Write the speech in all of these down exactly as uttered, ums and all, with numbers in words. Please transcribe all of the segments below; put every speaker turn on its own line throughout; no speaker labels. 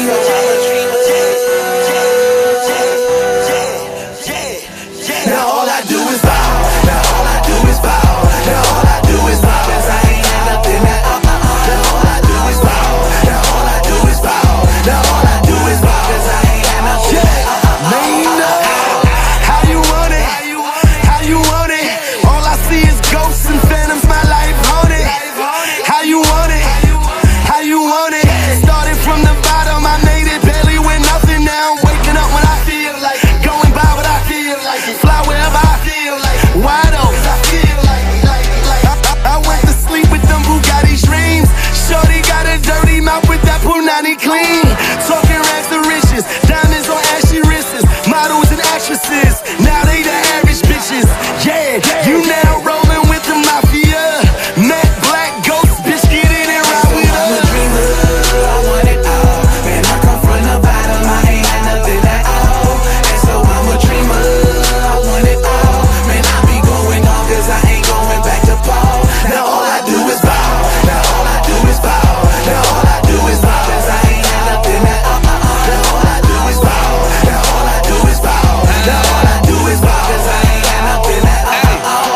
dreamer. Now all I do is bow. Now all I do is bow. Now all I do is bow. Cause I ain't had nothing that Now all I do is bow. Now all I do is bow. Now all I do is bow. Cause I ain't had nothing that Maina, how you want it? How you want it? All I see is ghosts and phantoms, my life haunted. How you want it? How you want it? Started from the bottom, I made it barely with nothing. Now I'm waking up when I feel like it. Going by what I feel like it. Fly wherever I feel like it. Wide open, I feel like it. I, I, I went to sleep with them Bugatti dreams. Shorty got a dirty mouth with that Punani clean. Talking rags to riches, diamonds on ashy wrists. Models and actresses, now they the average bitches. Yeah, you now rolling with the mafia. Matt Black Ghost, bitch, get in and ride with us. I'm a dreamer, I want it all. Man, I come from the bottom, I ain't had nothing at all. And so I'm a dreamer, I want it all. Man, I be going on cause I ain't going back to Paul. Now all I do is bow. Now all I do is bow. Now all I do is bow. Cause I ain't had nothing at all. Now all I do is bow. Now all I do is bow. Now all I do is bow. Cause I ain't had nothing at all.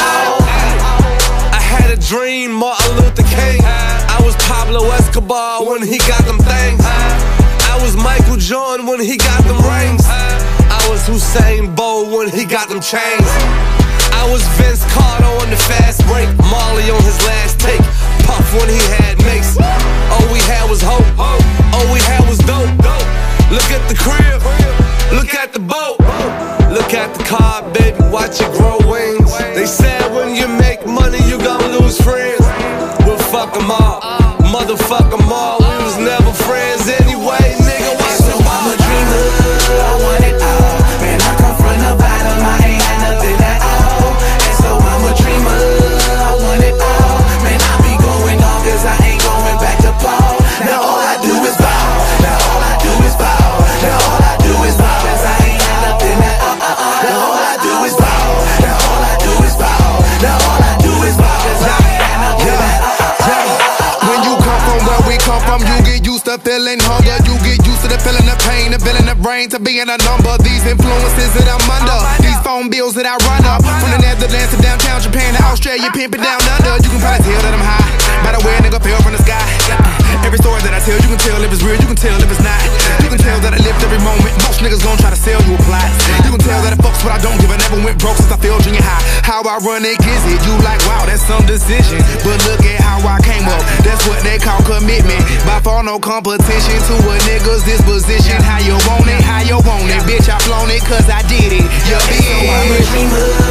I had a dream, Martin Luther King. I was Pablo Escobar when he got them things. I was Michael Jordan when he got them rings. I was Usain Bolt when he got them chains. I was Vince Carter on the fast break, Marley on his last take, Puff when he had mace. All we had was hope, all we had was dope. Look at the crib, look at the boat, look at the car, baby, watch it grow wings. They said when you make money you gon' lose friends. Well, fuck them all, motherfuck them all. We was never friends anyway, nigga, watch them all.
I'm a dreamer, I want it all. Man, I come from the bottom, I ain't had nothing at all. And so I'm a dreamer, I want it all. Man, I be going on cause I ain't going back to Paul. Now all I do is bow. Now all I do is bow. Now all I do is bow. Cause I ain't had nothing at all. Now all I do is bow. Now all I do is bow. Now all I do is bow. Cause I ain't had nothing at all.
When you come from where we come from, you get used to feeling hunger. You get used to the feeling of pain, the feeling of brain, to being a number. These influences that I'm under, these phone bills that I run up. From the Netherlands to downtown Japan to Australia, pimping down under. You can probably tell that I'm high by the way a nigga fell from the sky. Every story that I tell, you can tell if it's real, you can tell if it's not. You can tell that I lived every moment. Most niggas gon' try to sell you a plot. You can tell that it fucks what I don't give. I never went broke since I fell junior high. How I run it, gives it. You like, wow, that's some decision. But look at how I came up. That's what they call commitment. By far no competition to a nigga's disposition. How you want it, how you want it. Bitch, I flown it cause I did it. You bitch.
So I'm a dreamer.